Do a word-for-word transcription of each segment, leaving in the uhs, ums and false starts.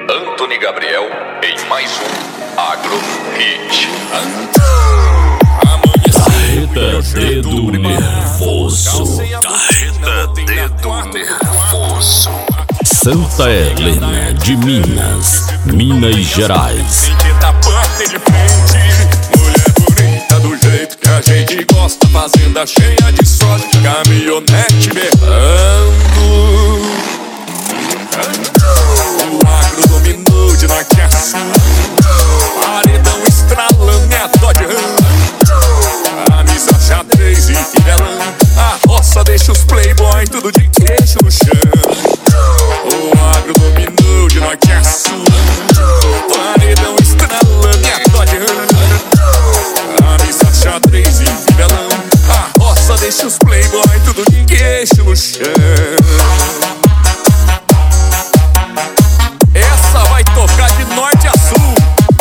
Antony Gabriel em mais um Agro Hit. Carreta dedo nervoso. Carreta dedo nervoso. Santa Helena de Minas, Minas Gerais. Mulher bonita do jeito que a gente gosta, fazenda cheia de soja, caminhonete berrando. O agro dominou de norte a sul, paredão estralando e a Dodge Ram, a missa xadrez e fivelão, a roça deixa os playboy tudo de queixo no chão. O agro dominou de norte a sul, paredão estralando e a Dodge Ram, a missa xadrez e fivelão, a roça deixa os playboy tudo de queixo no chão. Essa vai tocar de norte a sul.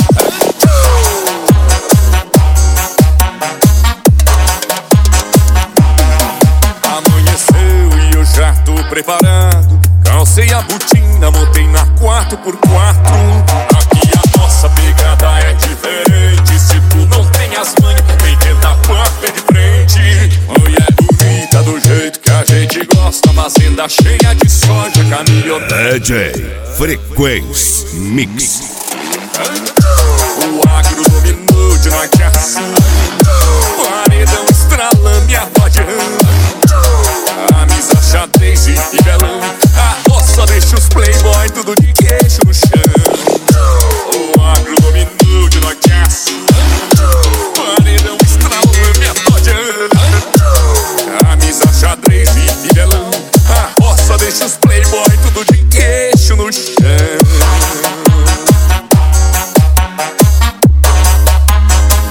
Amanheceu e eu já tô preparado. Calcei a botina, montei na quatro por quatro. Aqui a nossa pegada é diferente. Se tu não tem as manhas, vem tentar com a pé de frente. Mulher bonita do jeito que a gente gosta, fazenda cheia de soja, caminhonete. D J Frequência Mix. O agro dominou de norte a sul, paredão estralando e a Dodge Ram, a misa xadrez e fivelão, a roça deixa os playboy tudo de queixo no chão. O agro dominou de norte a sul, paredão estralando e a Dodge Ram, a misa xadrez e fivelão, a roça deixa os playboy tudo de queixo no chão.